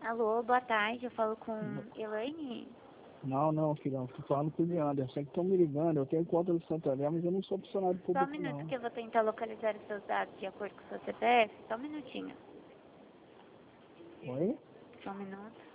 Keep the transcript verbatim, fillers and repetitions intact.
Alô, boa tarde, eu falo com Elaine. Não, não, filhão, tô falando com o Leandro. Sei que estão me ligando, eu tenho conta no Santander, mas eu não sou funcionário Só um público, minuto não. que eu vou tentar localizar os seus dados de acordo com o seu C P F. Só um minutinho. Oi? Só um minuto.